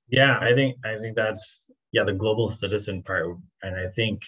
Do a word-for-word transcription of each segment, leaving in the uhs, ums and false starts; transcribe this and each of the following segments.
Yeah, I think I think that's yeah, the global citizen part. And I think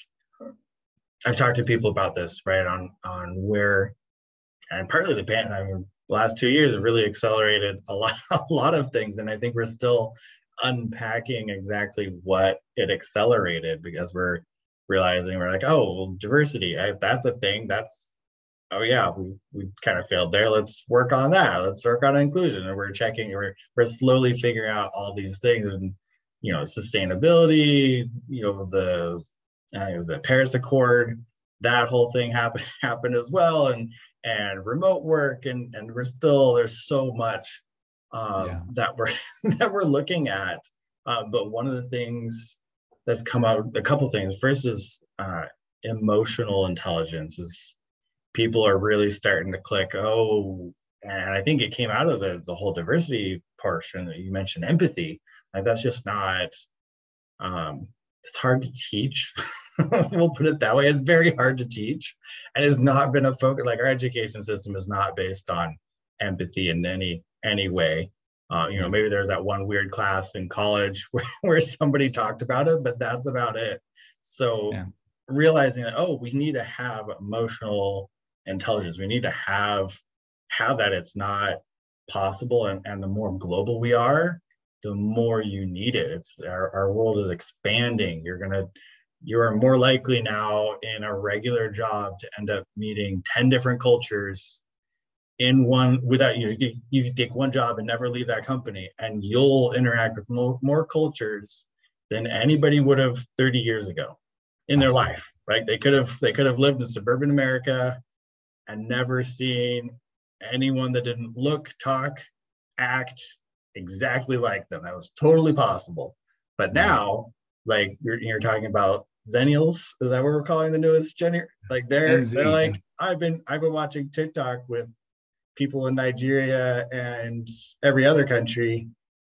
I've talked to people about this, right? On on where and partly the pan I mean the last two years have really accelerated a lot a lot of things. And I think we're still unpacking exactly what it accelerated because we're realizing we're like, oh, well, diversity, I, that's a thing. That's oh yeah, we we kind of failed there. Let's work on that. Let's work on inclusion. And we're checking, we're we're slowly figuring out all these things and you know, sustainability, you know, the uh, it was a Paris Accord, that whole thing happened happened as well, and and remote work, and and we're still there's so much Yeah. um, that we're that we're looking at. Uh, but one of the things that's come out, a couple things. First is uh, emotional intelligence is people are really starting to click. Oh, and I think it came out of the the whole diversity portion that you mentioned, empathy. Like that's just not. Um, it's hard to teach. We'll put it that way. It's very hard to teach, and it's not been a focus. Like our education system is not based on empathy in any any way. Uh, you know, Yeah. maybe there's that one weird class in college where, where somebody talked about it, but that's about it. So Yeah. realizing that, oh, we need to have emotional intelligence. We need to have have that. It's not possible, and, and the more global we are, the more you need it. It's our, our world is expanding. You're gonna you are more likely now in a regular job to end up meeting ten different cultures in one without you you, you can take one job and never leave that company, and you'll interact with more, more cultures than anybody would have thirty years ago in their Absolutely. life, right? They could have they could have lived in suburban America and never seen anyone that didn't look, talk, act exactly like them. That was totally possible. But Right. now, like you're, you're talking about Zennials, is that what we're calling the newest Jenny? Like Gen they're they're Z. Yeah. like I've been I've been watching TikTok with people in Nigeria and every other country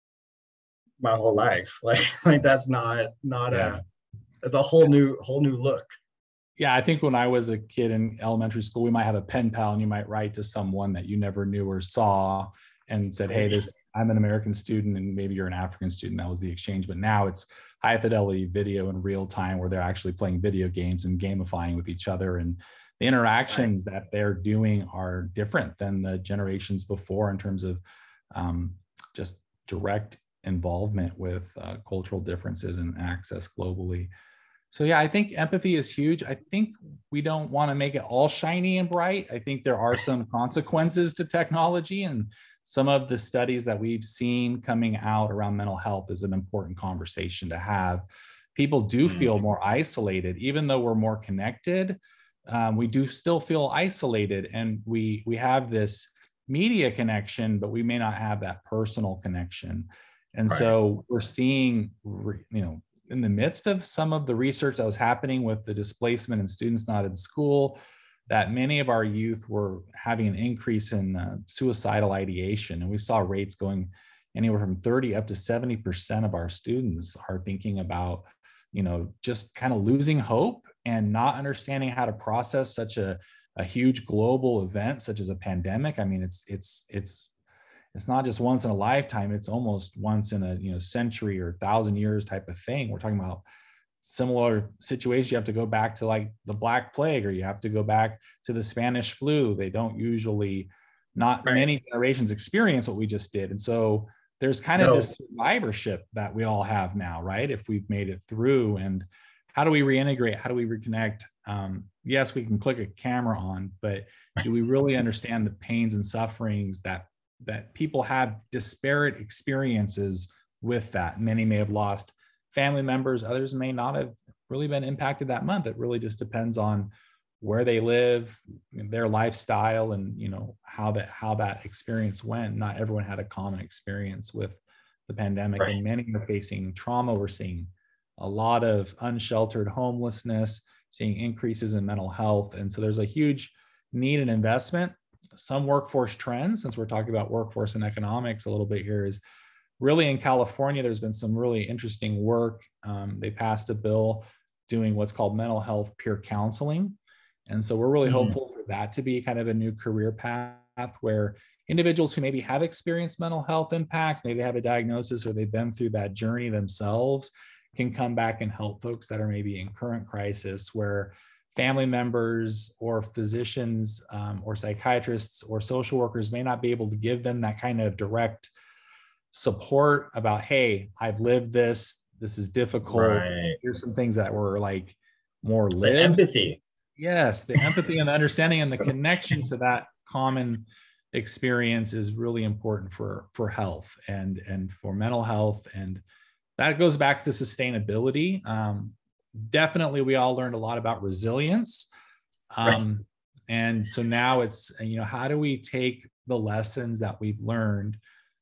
my whole life. Like like that's not not Yeah. a it's a whole new whole new look. Yeah, I think when I was a kid in elementary school, we might have a pen pal and you might write to someone that you never knew or saw and said, hey, Maybe. this, I'm an American student and maybe you're an African student. That was the exchange. But now it's high fidelity video in real time where they're actually playing video games and gamifying with each other. And the Right. interactions that they're doing are different than the generations before in terms of um, just direct involvement with uh, cultural differences and access globally. So yeah, I think empathy is huge. I think we don't want to make it all shiny and bright. I think there are some consequences to technology, and some of the studies that we've seen coming out around mental health is an important conversation to have. People do Mm, feel more isolated, even though we're more connected. Um, we do still feel isolated, and we we have this media connection, but we may not have that personal connection. And right. so we're seeing, you know, in the midst of some of the research that was happening with the displacement and students not in school, that many of our youth were having an increase in uh, suicidal ideation. And we saw rates going anywhere from thirty up to seventy percent of our students are thinking about, you know, just kind of losing hope and not understanding how to process such a, a huge global event such as a pandemic. I mean, it's it's it's it's not just once in a lifetime, it's almost once in a, you know, century or thousand years type of thing. We're talking about similar situations. You have to go back to like the Black Plague, or you have to go back to the Spanish flu. They don't usually, not Right. many generations experience what we just did. And so there's kind of No. this survivorship that we all have now, right? If we've made it through. And how do we reintegrate? How do we reconnect? Um, yes, we can click a camera on, but do we really understand the pains and sufferings that that people have disparate experiences with that? Many may have lost family members, others may not have really been impacted that month. It really just depends on where they live, their lifestyle, and, you know, how that how that experience went. Not everyone had a common experience with the pandemic, Right. and many are facing trauma. We're seeing a lot of unsheltered homelessness, seeing increases in mental health. And so there's a huge need and investment. Some workforce trends, since we're talking about workforce and economics a little bit here, is really in California. There's been some really interesting work. Um, they passed a bill doing what's called mental health peer counseling. And so we're really Mm, hopeful for that to be kind of a new career path where individuals who maybe have experienced mental health impacts, maybe they have a diagnosis or they've been through that journey themselves, can come back and help folks that are maybe in current crisis, where family members or physicians um, or psychiatrists or social workers may not be able to give them that kind of direct support about, hey, I've lived this, this is difficult. Right. Here's some things that were like more The lived. empathy. Yes, the empathy and the understanding and the connection to that common experience is really important for for health and and for mental health. And that goes back to sustainability. Um, definitely, we all learned a lot about resilience. Um, right. And so now it's, you know, how do we take the lessons that we've learned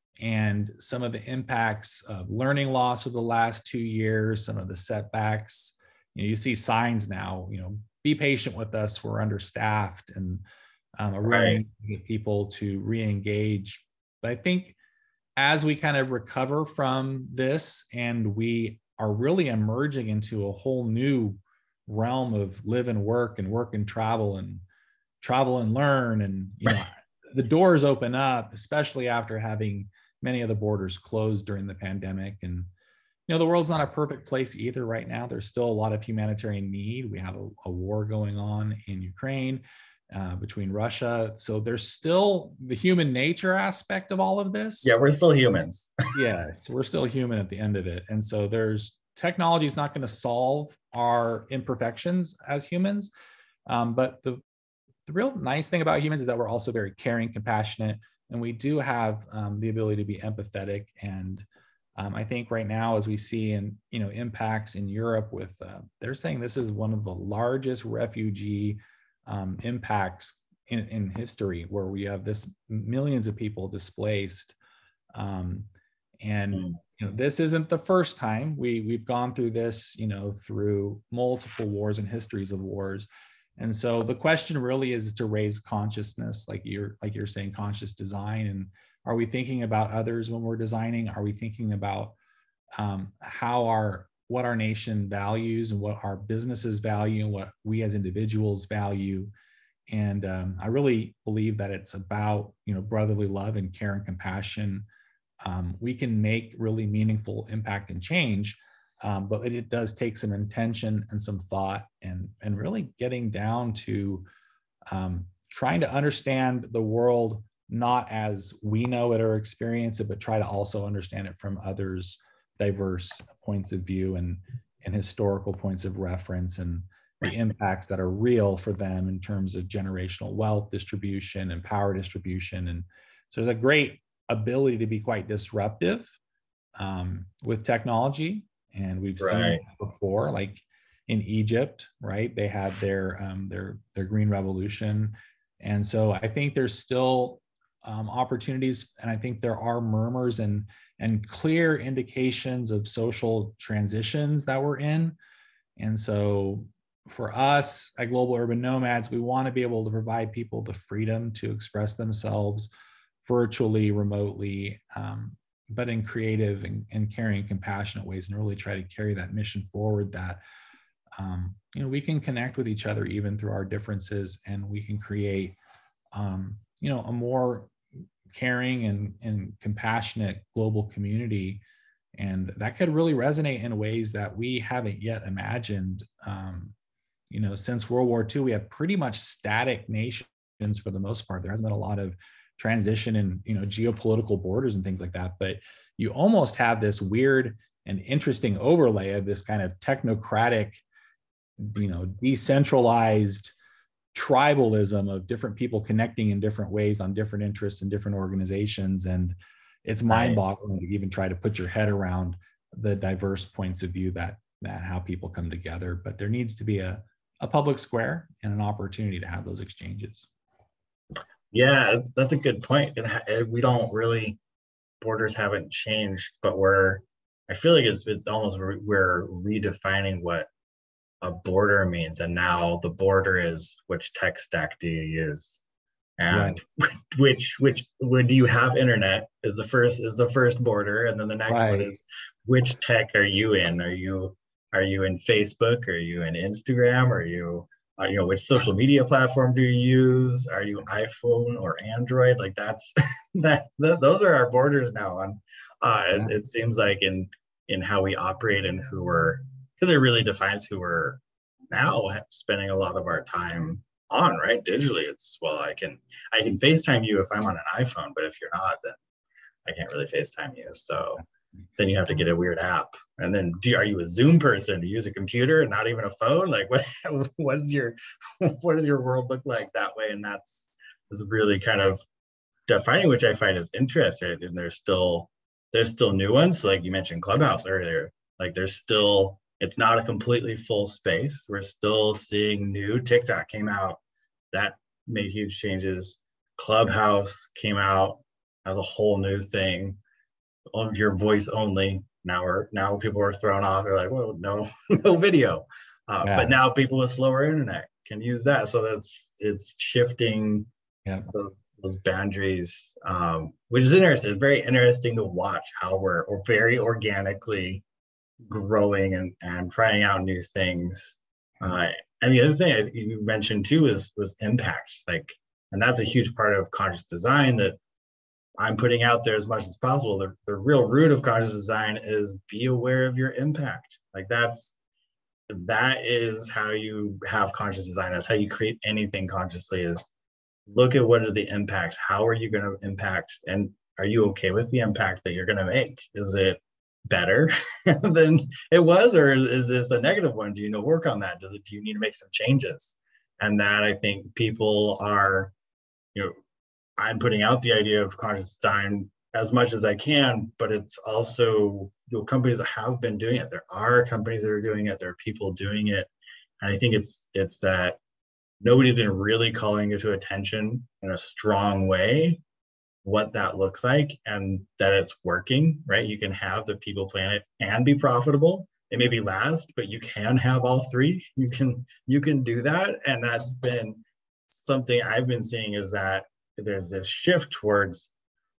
and some of the impacts of learning loss of the last two years, some of the setbacks. You know, you see signs now, you know, be patient with us, we're understaffed, and um, a real need to get people to re-engage. But I think as we kind of recover from this and we are really emerging into a whole new realm of live and work and work and travel and travel and learn, and you know, the doors open up, especially after having many of the borders closed during the pandemic. And you know, the world's not a perfect place either right now. There's still a lot of humanitarian need. We have a, a war going on in Ukraine uh, between Russia. So there's still the human nature aspect of all of this. Yeah, we're still humans. Yes, we're still human at the end of it. And so there's technology is not going to solve our imperfections as humans. Um, but the, the real nice thing about humans is that we're also very caring, compassionate, and we do have um, the ability to be empathetic. And Um, I think right now, as we see in, you know, impacts in Europe with, uh, they're saying this is one of the largest refugee um, impacts in, in history, where we have this millions of people displaced. Um, and, you know, this isn't the first time. We, we've gone through this, you know, through multiple wars and histories of wars. And so the question really is to raise consciousness, like you're, like you're saying, conscious design. And are we thinking about others when we're designing? Are we thinking about um, how our, what our nation values and what our businesses value and what we as individuals value? And um, I really believe that it's about, you know, brotherly love and care and compassion. Um, we can make really meaningful impact and change, um, but it, it does take some intention and some thought, and, and really getting down to um, trying to understand the world not as we know it or experience it, but try to also understand it from others' diverse points of view and, and historical points of reference, and the impacts that are real for them in terms of generational wealth distribution and power distribution. And so there's a great ability to be quite disruptive um, with technology. And we've right. seen it before, like in Egypt, right? They had their, um, their, their green revolution. And so I think there's still Um, opportunities, and I think there are murmurs and and clear indications of social transitions that we're in. And so for us at Global Urban Nomads, we want to be able to provide people the freedom to express themselves virtually, remotely, um, but in creative and, and caring, compassionate ways, and really try to carry that mission forward, that um, you know, we can connect with each other even through our differences, and we can create um, you know, a more caring and, and compassionate global community. And that could really resonate in ways that we haven't yet imagined. Um, you know, since World War Two, we have pretty much static nations for the most part. There hasn't been a lot of transition in, you know, geopolitical borders and things like that, but you almost have this weird and interesting overlay of this kind of technocratic, you know, decentralized tribalism of different people connecting in different ways on different interests and different organizations. And it's mind-boggling to even try to put your head around the diverse points of view that that how people come together. But there needs to be a, a public square and an opportunity to have those exchanges. Yeah, that's a good point. We don't really, borders haven't changed, but we're, I feel like it's, it's almost, we're redefining what a border means. And now the border is, which tech stack do you use? And right. which, which, when do you have internet is the first, is the first border. And then the next right. one is, which tech are you in? Are you, are you in Facebook? Are you in Instagram? Are you uh, you know, which social media platform do you use? Are you iPhone or Android? Like that's that, th- those are our borders now on, uh, Yeah. it, it seems like in, in how we operate and who we're, because it really defines who we're now spending a lot of our time on, right? Digitally. It's, well, I can, I can FaceTime you if I'm on an iPhone, but if you're not, then I can't really FaceTime you. So then you have to get a weird app. And then do, are you a Zoom person? Do you use a computer and not even a phone? Like what, what is your, what does your world look like that way? And that's, is really kind of defining, which I find is interesting. Right? And there's still, there's still new ones. Like you mentioned Clubhouse earlier, like there's still, it's not a completely full space. We're still seeing new. TikTok came out, that made huge changes. Clubhouse came out as a whole new thing of your voice only. Now we're now people are thrown off. They're like, well, no, no video. Uh, Yeah. But now people with slower internet can use that. So that's it's shifting Yeah. those, those boundaries, um, which is interesting. It's very interesting to watch how we're, we're very organically growing and, and trying out new things. Uh, and the other thing you mentioned too is was impacts. Like, and that's a huge part of conscious design that I'm putting out there as much as possible. The, the real root of conscious design is be aware of your impact. Like that's, that is how you have conscious design. That's how you create anything consciously, is look at what are the impacts. How are you going to impact? And are you okay with the impact that you're going to make? Is it better than it was? Or is, is this a negative one? Do you need to work on that? Does it, do you need to make some changes? And that I think people are, you know, I'm putting out the idea of conscious design as much as I can, but it's also, you know, companies that have been doing it. There are companies that are doing it. There are people doing it. And I think it's it's that nobody's been really calling it to attention in a strong way, what that looks like and that it's working, right? You can have the people planet and be profitable. It may be last, but you can have all three. You can you can do that. And that's been something I've been seeing, is that there's this shift towards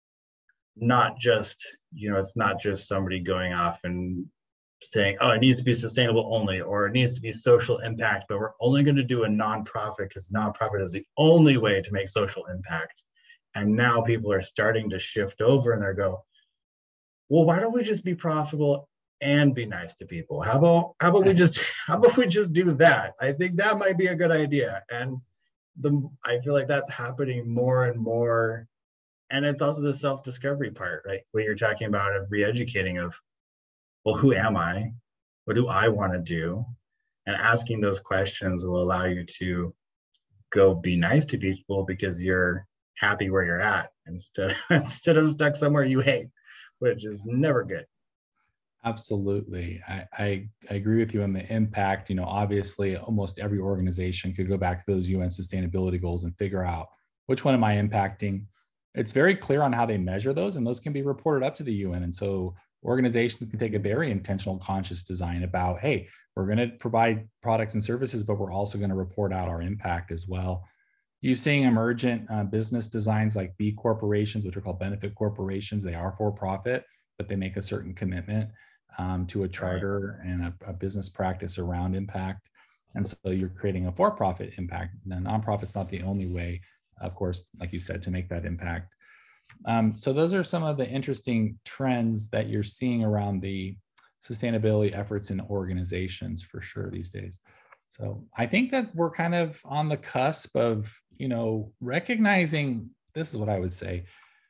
not just, you know, it's not just somebody going off and saying, oh, it needs to be sustainable only, or it needs to be social impact, but we're only going to do a nonprofit because nonprofit is the only way to make social impact. And now people are starting to shift over and they go, well, why don't we just be profitable and be nice to people? How about how about we just how about we just do that? I think that might be a good idea. And the I feel like that's happening more and more. And it's also the self-discovery part, right? When you're talking about of re-educating of, well, who am I? What do I want to do? And asking those questions will allow you to go be nice to people because you're happy where you're at instead, instead of stuck somewhere you hate, which is never good. Absolutely. I, I, I agree with you on the impact. You know, obviously, almost every organization could go back to those U N sustainability goals and figure out which one am I impacting. It's very clear on how they measure those, and those can be reported up to the U N. And so organizations can take a very intentional, conscious design about, hey, we're going to provide products and services, but we're also going to report out our impact as well. You're seeing emergent uh, business designs like B corporations, which are called benefit corporations. They are for profit, but they make a certain commitment um, to a charter and a, a business practice around impact. And so you're creating a for-profit impact. The nonprofit's not the only way, of course, like you said, to make that impact. Um, so those are some of the interesting trends that you're seeing around the sustainability efforts in organizations for sure these days. So I think that we're kind of on the cusp of, you know, recognizing, this is what I would say,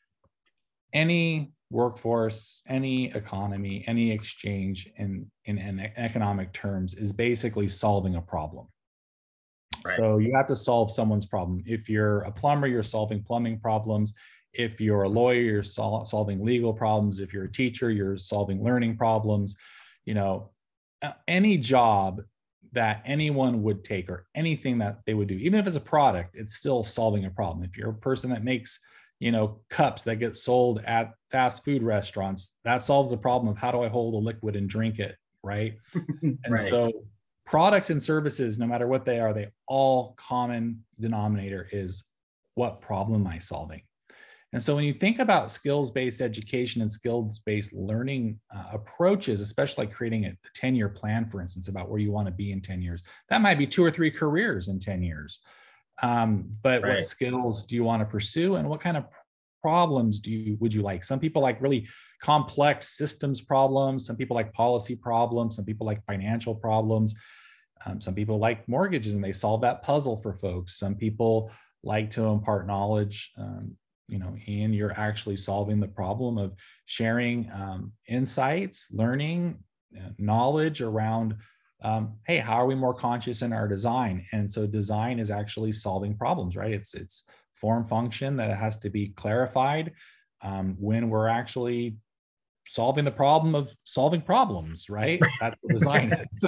any workforce, any economy, any exchange in, in, in economic terms is basically solving a problem. Right. So you have to solve someone's problem. If you're a plumber, you're solving plumbing problems. If you're a lawyer, you're sol- solving legal problems. If you're a teacher, you're solving learning problems. You know, any job that anyone would take or anything that they would do, even if it's a product, it's still solving a problem. If you're a person that makes, you know, cups that get sold at fast food restaurants, that solves the problem of how do I hold a liquid and drink it, right? And right. So products and services, no matter what they are, they all common denominator is what problem am I solving? And so when you think about skills-based education and skills-based learning uh, approaches, especially like creating a ten-year plan, for instance, about where you want to be in ten years, that might be two or three careers in ten years. Um, but Right. what skills do you want to pursue, and what kind of problems do you would you like? Some people like really complex systems problems. Some people like policy problems. Some people like financial problems. Um, some people like mortgages and they solve that puzzle for folks. Some people like to impart knowledge. Um, you know, Ian, you're actually solving the problem of sharing um, insights, learning, uh, knowledge around, um, hey, how are we more conscious in our design? And so design is actually solving problems, right? It's it's form function that it has to be clarified um, when we're actually solving the problem of solving problems, right? That's what design is.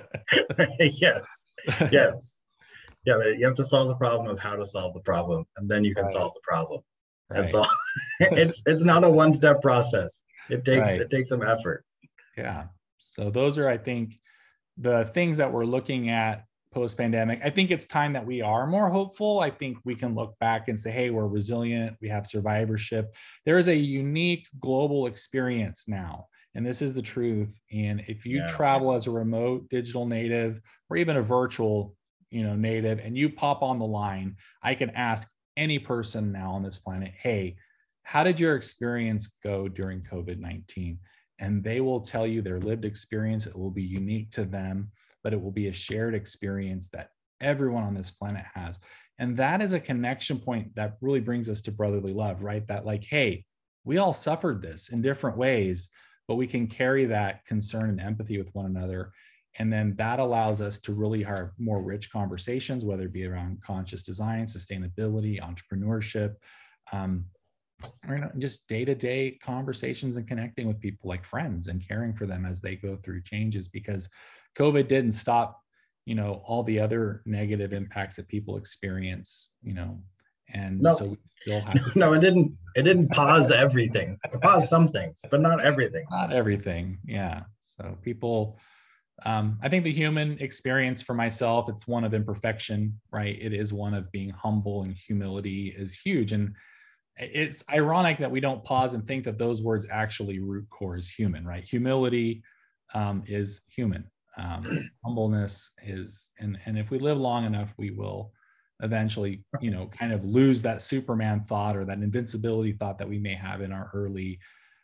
Yes, yes. Yeah, but you have to solve the problem of how to solve the problem, and then you can Right. solve the problem. Right. It's all it's it's not a one-step process. It takes Right. it takes some effort. Yeah. So those are, I think, the things that we're looking at post-pandemic. I think it's time that we are more hopeful. I think we can look back and say, hey, we're resilient, we have survivorship. There is a unique global experience now, and this is the truth. And if you Yeah. travel as a remote digital native or even a virtual, you know, native, and you pop on the line, I can ask any person now on this planet, hey, how did your experience go during COVID nineteen? And they will tell you their lived experience. It will be unique to them, but it will be a shared experience that everyone on this planet has. And that is a connection point that really brings us to brotherly love, right? That like, hey, we all suffered this in different ways, but we can carry that concern and empathy with one another. And then that allows us to really have more rich conversations, whether it be around conscious design, sustainability, entrepreneurship, um, or you know, just day-to-day conversations and connecting with people like friends and caring for them as they go through changes, because COVID didn't stop, you know, all the other negative impacts that people experience, you know, and No. so we still have to No, it didn't it didn't pause everything. It paused some things, but not everything. not everything. Yeah. So people, um, I think the human experience for myself, it's one of imperfection, right? It is one of being humble, and humility is huge. And it's ironic that we don't pause and think that those words actually root core is human, right? Humility um, is human. Um, humbleness is, and, and if we live long enough, we will eventually, you know, kind of lose that Superman thought or that invincibility thought that we may have in our early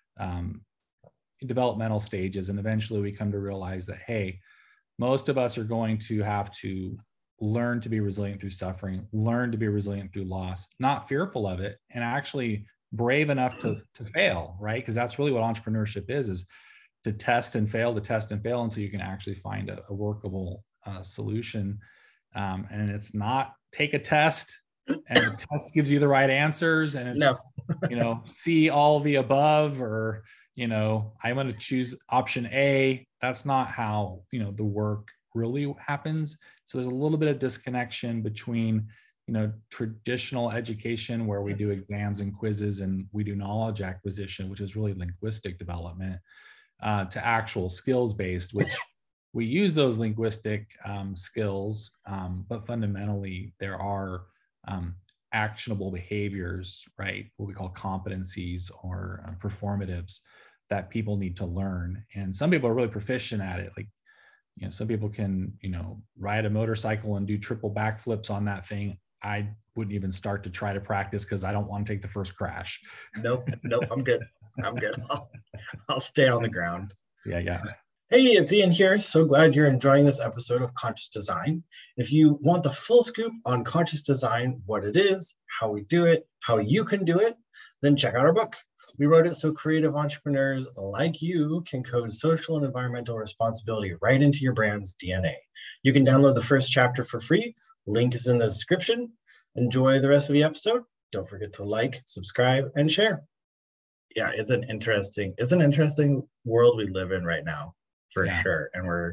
um, developmental stages. And eventually we come to realize that, hey, most of us are going to have to learn to be resilient through suffering, learn to be resilient through loss, not fearful of it, and actually brave enough to, to fail, right? Because that's really what entrepreneurship is, is to test and fail, to test and fail until you can actually find a, a workable uh, solution. Um, and it's not take a test and the test gives you the right answers and it's, No. you know, see all the above, or, you know, I'm going to choose option A. That's not how, you know, the work really happens. So there's a little bit of disconnection between, you know, traditional education where we do exams and quizzes and we do knowledge acquisition, which is really linguistic development, uh, to actual skills based, which we use those linguistic um, skills, um, but fundamentally there are um, actionable behaviors, right? What we call competencies or uh, performatives that people need to learn. And some people are really proficient at it. Like, you know, some people can, you know, ride a motorcycle and do triple backflips on that thing. I wouldn't even start to try to practice because I don't want to take the first crash. Nope, nope, I'm good. I'm good. I'll, I'll stay on the ground. Yeah, yeah. Hey, it's Ian here. So glad you're enjoying this episode of Conscious Design. If you want the full scoop on conscious design, what it is, how we do it, how you can do it, then check out our book. We wrote it so creative entrepreneurs like you can code social and environmental responsibility right into your brand's D N A. You can download the first chapter for free. Link is in the description. Enjoy the rest of the episode. Don't forget to like, subscribe, and share. Yeah, it's an interesting, it's an interesting world we live in right now, for yeah. sure. And we're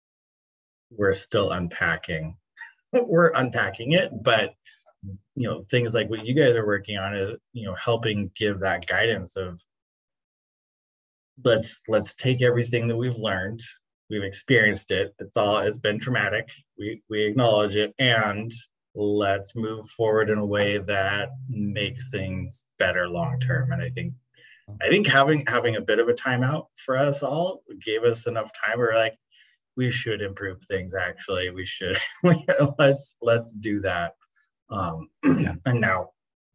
we're still unpacking. We're unpacking it, but you know, things like what you guys are working on is, you know, helping give that guidance of let's let's take everything that we've learned, we've experienced it. It's all it's been traumatic. We we acknowledge it, and let's move forward in a way that makes things better long term. And I think I think having having a bit of a timeout for us all gave us enough time. We're like, we should improve things. Actually, we should let's let's do that. Um, yeah. And now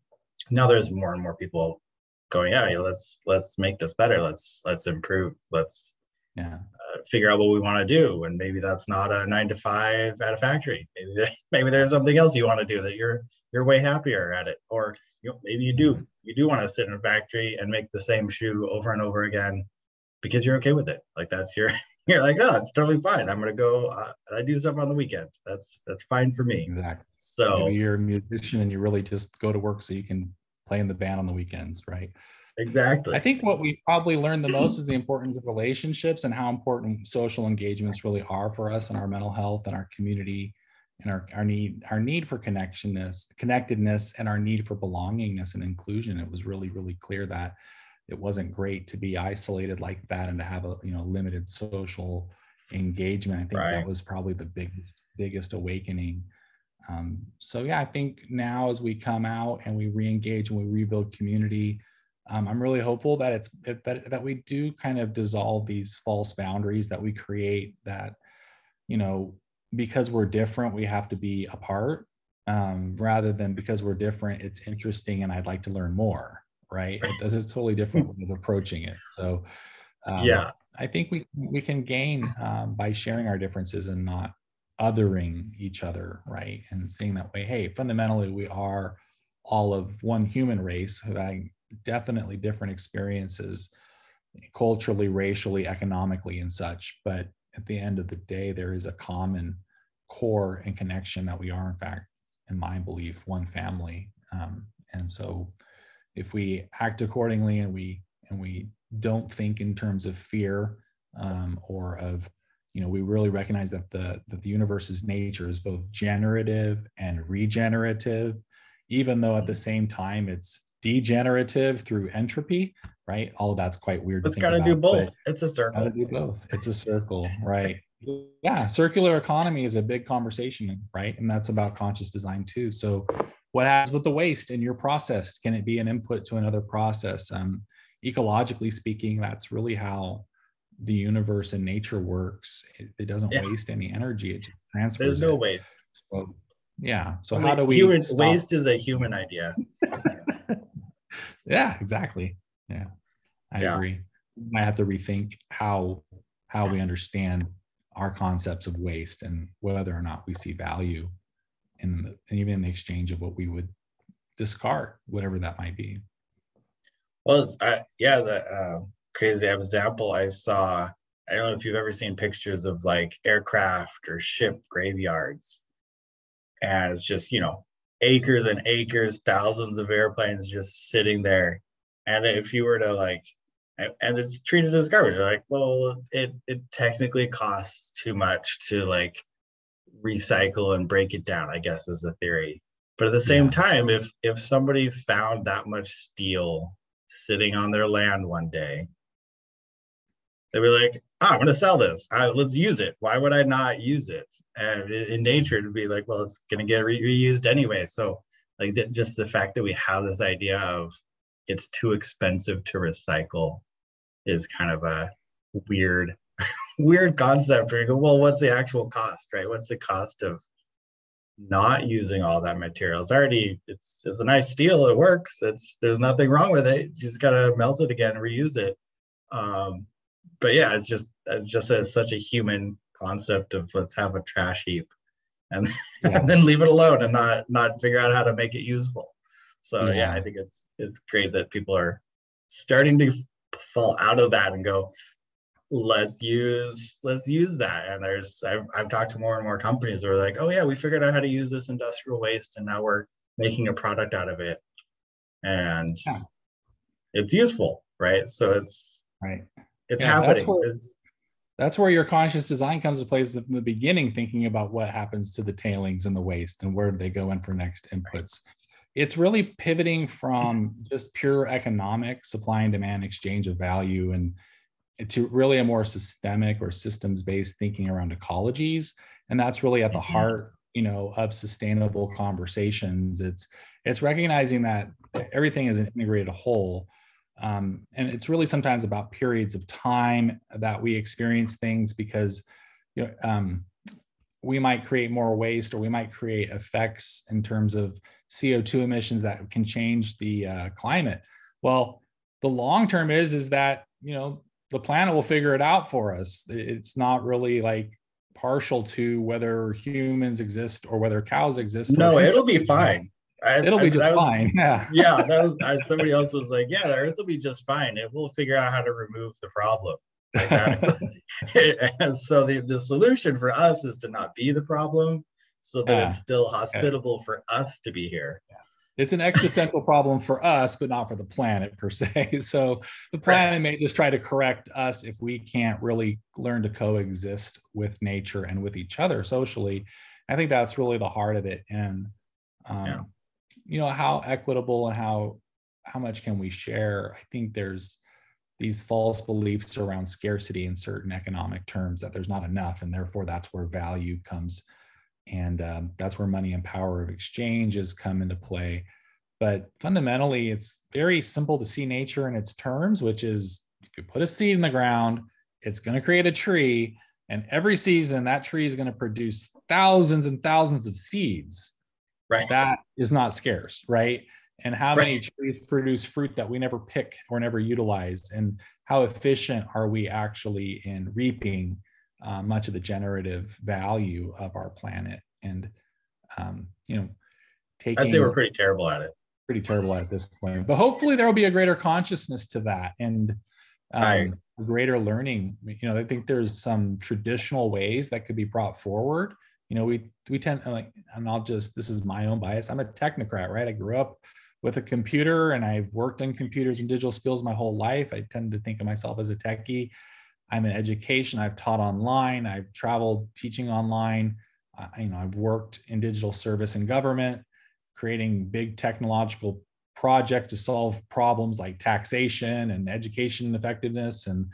now there's more and more people going, yeah, let's let's make this better. Let's let's improve. Let's yeah. uh, figure out what we want to do. And maybe that's not a nine to five at a factory. Maybe there, maybe there's something else you want to do that you're you're way happier at it. Or you know, maybe you do you do want to sit in a factory and make the same shoe over and over again because you're okay with it. Like that's your you're like, oh, it's totally fine. I'm gonna go. Uh, I do stuff on the weekend. That's that's fine for me. Exactly. So maybe you're a musician and you really just go to work so you can play in the band on the weekends, right? Exactly. I think what we probably learned the most is the importance of relationships and how important social engagements really are for us and our mental health and our community and our, our need our need for connectionness, connectedness, and our need for belongingness and inclusion. It was really, really clear that it wasn't great to be isolated like that and to have a you know limited social engagement. I think right. that was probably the big biggest awakening. Um, so yeah, I think now as we come out and we re-engage and we rebuild community, um, I'm really hopeful that it's that that we do kind of dissolve these false boundaries that we create. That you know because we're different, we have to be apart, um, rather than because we're different, it's interesting and I'd like to learn more. Right? It's a totally different way of approaching it. So um, yeah, I think we we can gain um, by sharing our differences and not othering each other, right? And seeing that way, hey, fundamentally we are all of one human race having definitely different experiences culturally, racially, economically, and such. But at the end of the day, there is a common core and connection that we are, in fact, in my belief, one family. Um, and so if we act accordingly and we and we don't think in terms of fear um, or of, you know, we really recognize that the that the universe's nature is both generative and regenerative, even though at the same time it's degenerative through entropy, right? All of that's quite weird it's to think got to do both. It's a circle. Got to do both. It's a circle, right? Yeah, circular economy is a big conversation, right? And that's about conscious design too. So what happens with the waste in your process? Can it be an input to another process? Um, ecologically speaking, that's really how the universe and nature works. It, it doesn't yeah. waste any energy. It just transfers. There's no it. waste. So, yeah. So Only how do we human, stop? Waste is a human idea. Yeah, exactly. Yeah, I yeah. agree. We might have to rethink how how we understand our concepts of waste and whether or not we see value in the, even in the exchange of what we would discard, whatever that might be. Well, I, yeah, as a uh, crazy example, I saw, I don't know if you've ever seen pictures of like aircraft or ship graveyards. And it's just, you know, acres and acres, thousands of airplanes just sitting there. And if you were to like, and it's treated as garbage, like, well, it, it technically costs too much to like recycle and break it down, I guess is the theory. But at the same yeah. time, if if somebody found that much steel sitting on their land one day, they'd be like, oh, I'm going to sell this. Uh, let's use it. Why would I not use it? And in, in nature, it'd be like, well, it's going to get re- reused anyway. So like th- just the fact that we have this idea of it's too expensive to recycle is kind of a weird, weird concept where you go, well, what's the actual cost, right? What's the cost of not using all that material? It's already, it's, it's a nice steel. It works. It's, there's nothing wrong with it. You just got to melt it again and reuse it. Um, but yeah, it's just, it's just a, such a human concept of let's have a trash heap and, yeah. and then leave it alone and not, not figure out how to make it useful. So yeah. yeah, I think it's, it's great that people are starting to fall out of that and go, let's use let's use that. And there's I've, I've talked to more and more companies that are like, oh yeah, we figured out how to use this industrial waste and now we're making a product out of it, and yeah. it's useful, right? So it's right it's yeah, happening. That's where, that's where your conscious design comes to place from the beginning, thinking about what happens to the tailings and the waste and where do they go in for next inputs. It's really pivoting from just pure economic supply and demand exchange of value and to really a more systemic or systems-based thinking around ecologies. And that's really at the heart you know, of sustainable conversations. It's it's recognizing that everything is an integrated whole. Um, and it's really sometimes about periods of time that we experience things, because you know, um, we might create more waste, or we might create effects in terms of C O two emissions that can change the uh, climate. Well, the long term is is that, you know, the planet will figure it out for us. It's not really like partial to whether humans exist or whether cows exist. Or No, it'll be fine. I, it'll I, be just that was, fine. Yeah. yeah, that was I, somebody else was like, yeah, the Earth will be just fine. It will figure out how to remove the problem. Like that's and so the, the solution for us is to not be the problem, so that Yeah. it's still hospitable yeah. for us to be here. Yeah. It's an existential problem for us, but not for the planet per se. So the planet right. may just try to correct us if we can't really learn to coexist with nature and with each other socially. I think that's really the heart of it. And um, yeah. you know, how equitable and how how much can we share? I think there's these false beliefs around scarcity in certain economic terms, that there's not enough, and therefore that's where value comes. And um, that's where money and power of exchanges come into play. But fundamentally, it's very simple to see nature in its terms, which is you could put a seed in the ground, it's going to create a tree, and every season that tree is going to produce thousands and thousands of seeds. Right. That is not scarce, right? And how right. many trees produce fruit that we never pick or never utilize? And how efficient are we actually in reaping uh, much of the generative value of our planet? And, um, you know, taking... I'd say we're pretty terrible at it. Pretty terrible at this point. But hopefully there will be a greater consciousness to that, and um, right. greater learning. You know, I think there's some traditional ways that could be brought forward. You know, we we tend to like, and I'll just, this is my own bias. I'm a technocrat, right? I grew up with a computer, and I've worked in computers and digital skills my whole life. I tend to think of myself as a techie. I'm in education. I've taught online. I've traveled teaching online. Uh, you know, I've worked in digital service and government, creating big technological projects to solve problems like taxation and education effectiveness. And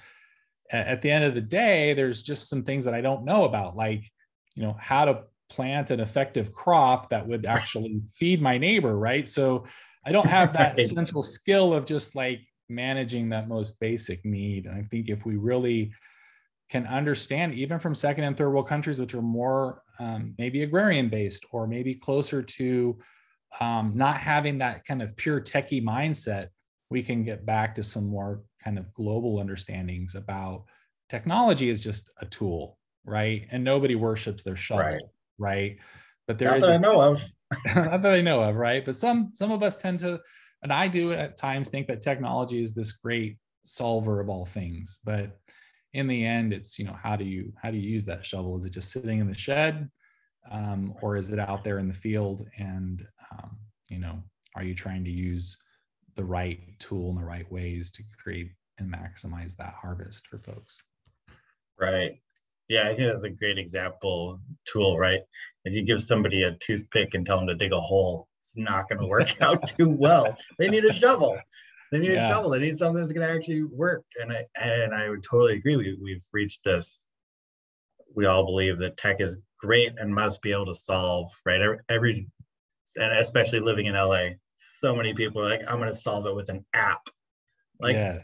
at the end of the day, there's just some things that I don't know about, like, you know, how to plant an effective crop that would actually feed my neighbor, right? So I don't have that essential skill of just like managing that most basic need. And I think if we really can understand, even from second and third world countries, which are more um, maybe agrarian based, or maybe closer to um, not having that kind of pure techie mindset, we can get back to some more kind of global understandings about technology is just a tool, right? And nobody worships their shovel, right? right? But there not is that a, I know of. not that I know of, right? But some some of us tend to, and I do at times, think that technology is this great solver of all things. But in the end, it's, you know, how do you how do you use that shovel? Is it just sitting in the shed, um, or is it out there in the field? And um, you know, are you trying to use the right tool in the right ways to create and maximize that harvest for folks? Right. Yeah, I think that's a great example tool, right? If you give somebody a toothpick and tell them to dig a hole, it's not going to work out too well. They need a shovel. They need yeah. a shovel. They need something that's going to actually work. And I and I would totally agree. We, we've reached this. We all believe that tech is great and must be able to solve, right? Every, every and especially living in L A, so many people are like, I'm going to solve it with an app. Like, yes.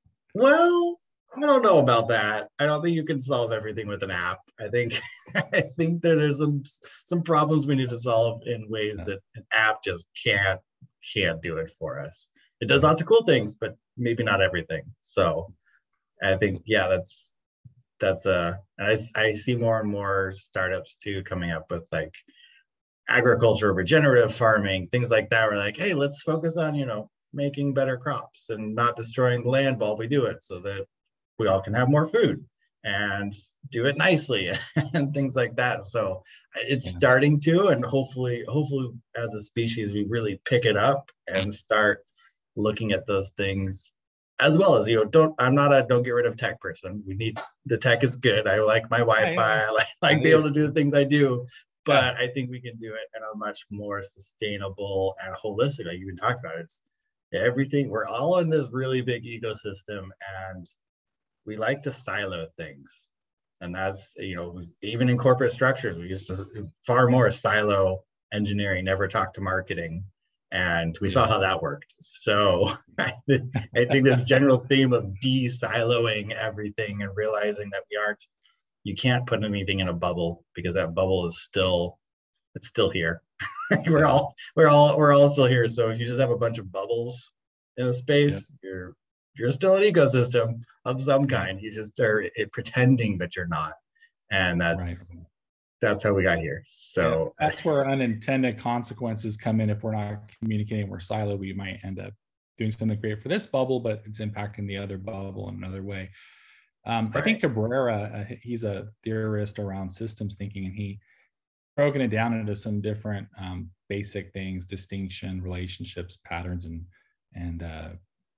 well, I don't know about that. I don't think you can solve everything with an app. I think I think that there's some some problems we need to solve in ways that an app just can't can't do it for us. It does lots of cool things, but maybe not everything. So I think, yeah, that's that's uh I, I see more and more startups too coming up with like agriculture, regenerative farming, things like that. We're like, hey, let's focus on, you know, making better crops and not destroying the land while we do it, so that we all can have more food and do it nicely and things like that. So it's yeah. starting to, and hopefully, hopefully as a species, we really pick it up and start looking at those things, as well as, you know, don't, I'm not a don't get rid of tech person. We need, the tech is good. I like my Wi-Fi. Yeah, yeah. I like, like being able to do the things I do, but yeah. I think we can do it in a much more sustainable and holistic, like you've been talking about. It's everything. We're all in this really big ecosystem, and we like to silo things. And that's, you know, even in corporate structures, we used to far more silo engineering, never talk to marketing. And we saw how that worked. So I, th- I think this general theme of de-siloing everything and realizing that we aren't, you can't put anything in a bubble, because that bubble is still, it's still here. we're all, we're all, we're all still here. So if you just have a bunch of bubbles in a space, yeah. you're, you're still an ecosystem of some kind. You just are it, pretending that you're not. And that's, right. that's how we got here. So yeah, that's where unintended consequences come in. If we're not communicating, we're siloed, we might end up doing something great for this bubble, but it's impacting the other bubble in another way. Um, right. I think Cabrera, uh, he's a theorist around systems thinking, and he broken it down into some different um, basic things: distinction, relationships, patterns, and and uh,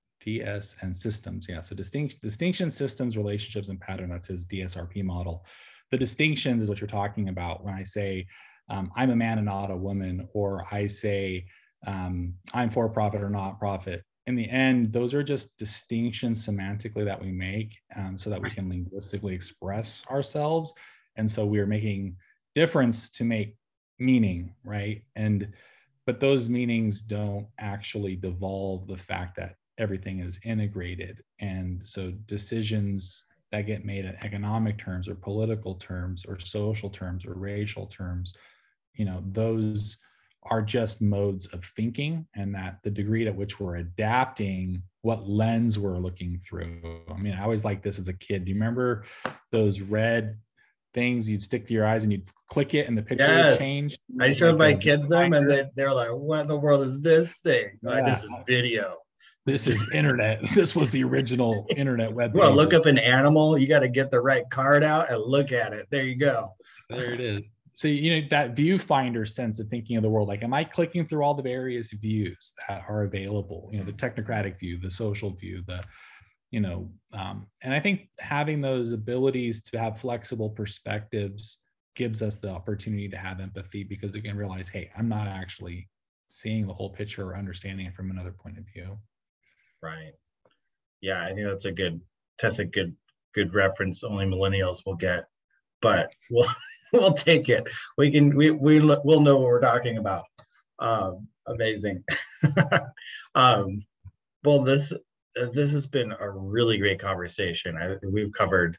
D S and systems. Yeah, so distinction, distinction, systems, relationships, and pattern. That's his D S R P model. The distinctions is what you're talking about when I say um, I'm a man and not a woman, or I say um, I'm for profit or not profit. In the end, those are just distinctions semantically that we make um, so that we can linguistically express ourselves. And so we are making difference to make meaning, right? And but those meanings don't actually devolve the fact that everything is integrated. And so decisions that get made in economic terms or political terms or social terms or racial terms, you know, those are just modes of thinking, and that the degree at which we're adapting what lens we're looking through. I mean, I always liked this as a kid. Do you remember those red things you'd stick to your eyes and you'd click it and the picture yes. would change? I showed like my kids them and they, they were like, what in the world is this thing? Yeah. Like, this is video. This is internet. This was the original internet web. You want to look up an animal, you got to get the right card out and look at it. There you go. There it is. So, you know, that viewfinder sense of thinking of the world, like, am I clicking through all the various views that are available? You know, the technocratic view, the social view, the, you know, um, and I think having those abilities to have flexible perspectives gives us the opportunity to have empathy, because we can realize, hey, I'm not actually seeing the whole picture or understanding it from another point of view. Right. Yeah, I think that's a good, that's a good, good reference only millennials will get, but we'll, we'll take it. We can, we, we, we'll know what we're talking about. Um, amazing. um, well, this, this has been a really great conversation. I, we've covered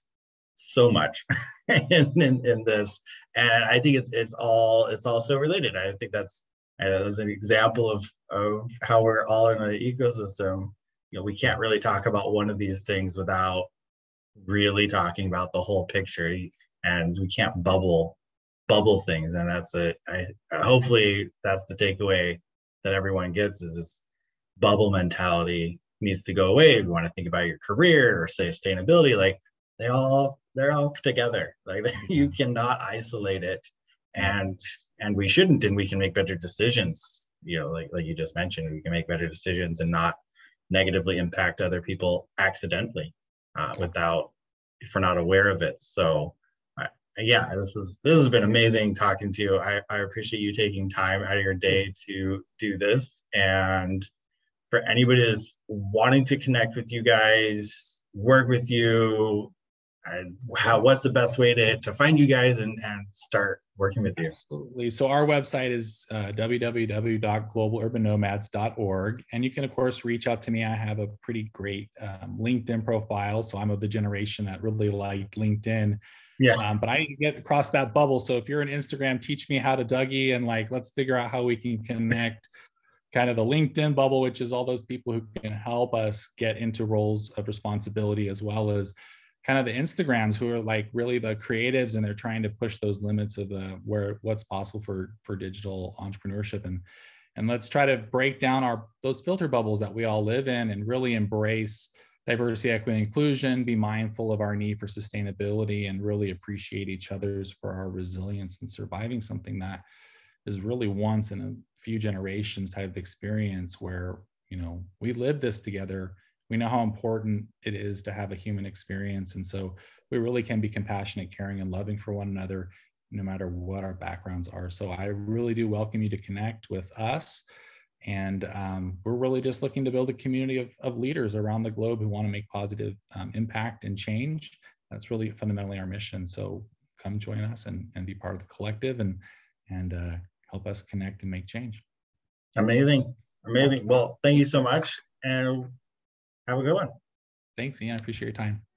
so much in, in, in this, and I think it's, it's all, it's also related. I think that's, as an example of, of how we're all in an ecosystem. You know, we can't really talk about one of these things without really talking about the whole picture, and we can't bubble bubble things. And that's a, I, hopefully that's the takeaway that everyone gets, is this bubble mentality needs to go away. If you want to think about your career or say sustainability, like they all, they're all together. Like you cannot isolate it, and, and we shouldn't, and we can make better decisions. You know, like, like you just mentioned, we can make better decisions and not negatively impact other people accidentally uh, without, if we're not aware of it. So uh, yeah, this is, this has been amazing talking to you. I, I appreciate you taking time out of your day to do this. And for anybody that's wanting to connect with you guys, work with you, and how, what's the best way to, to find you guys and, and start working with you? Absolutely. So our website is uh, w w w dot global urban nomads dot org. And you can, of course, reach out to me. I have a pretty great um, LinkedIn profile. So I'm of the generation that really liked LinkedIn. Yeah. Um, but I need to get across that bubble. So if you're on Instagram, teach me how to Dougie, and like, let's figure out how we can connect kind of the LinkedIn bubble, which is all those people who can help us get into roles of responsibility, as well as kind of the Instagrams who are like really the creatives, and they're trying to push those limits of the where what's possible for for digital entrepreneurship. And and let's try to break down our those filter bubbles that we all live in, and really embrace diversity, equity, inclusion, be mindful of our need for sustainability, and really appreciate each other's for our resilience and surviving something that is really once in a few generations type of experience, where, you know, we live this together. We know how important it is to have a human experience. And so we really can be compassionate, caring, and loving for one another, no matter what our backgrounds are. So I really do welcome you to connect with us. And um, we're really just looking to build a community of, of leaders around the globe who want to make positive um, impact and change. that's really fundamentally our mission. So come join us and, and be part of the collective and, and uh, help us connect and make change. Amazing. Amazing. Well, thank you so much and have a good one. Thanks, Ian. I appreciate your time.